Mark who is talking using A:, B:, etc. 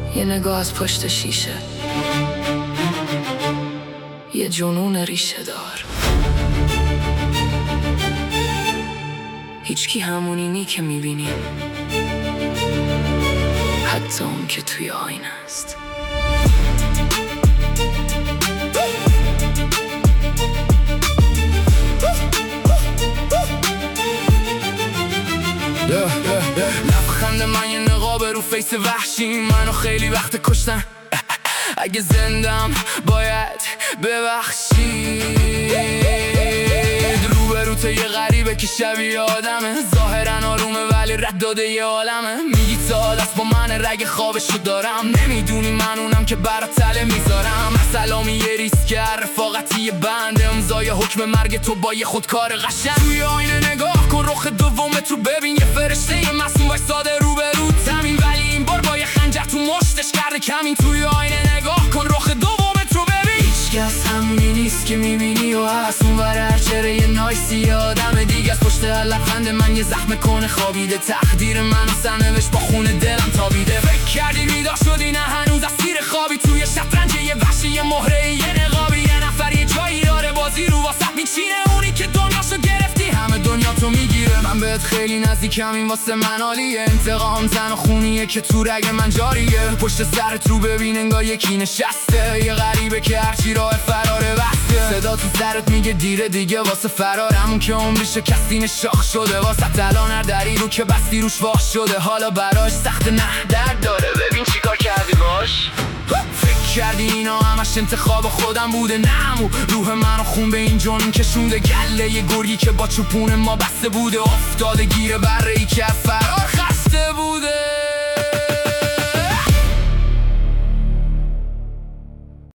A: یه نگاه از پشت شیشه، یه جنون ریشه دار. هیچکی همونی نی که میبینی، حتی اون که توی آینه است.
B: لبخند من یه نقاب رو فیس وحشی، منو خیلی وقت کشتن. اگه زندم باید ببخشید. روبروت یه غریبه که شبیه آدمه، ظاهرا آرومه ولی رد داده یه عالمه. میگی سال است با من رگ خوابشو دارم، نمیدونی من اونم که برات تله میذارم. سلامی یه ریسکر، رفاقتی یه بند، امضای حکم مرگ تو با یه خودکار قشنگ. توی آینه نگاه کن، رخ دومت رو ببین، یه فرشته یه معصوم وایساده روبروت زمین، ولی این بار با یه خنجر تو مشتش کرده کمین. توی آینه نگاه کن، رخ دومت رو ببین، هیچکس همونی نیست که میبینی و هست. اون ور هرچره یه نایسی یه آدم دیگه از پشت هر لبخند من یه زخم کنه خوابیده. تقدیر منو سرنوشت با خون دلم تابیده. فکر کردی بیدار شدی؟ نه هنوز اسیر خوابی. توی شطرنج یه وحشی یه مهره یه نقابی، یه نفر یه جایی داره بازی رو واسط میچینه. اونی که دنیاشو گرفتی همه دنیا تو میگیره. من بهت خیلی نزدیکم، این واسه من عالیه. انتقام زن و خونیه که تو رگ من جاریه. پشت سرت رو ببین انگار یکی نشسته، یه غریبه که هرچی راه فراره بسته. صدا تو سرت میگه دیره دیگه واسه فرارم، که عمری شکستین شاخ شده. واسه الان هر دری رو که بستی روش واش شده. حالا براش سخت نه درد داره، ببین چیکار کردی باش. فکر کردی اینا همش انتخاب خودم بوده؟ نه، روح منو خون به این جنون کشونده. گله یه گرگی که با چوپون ما بسته بوده، افتاده گیره بره ای که فرار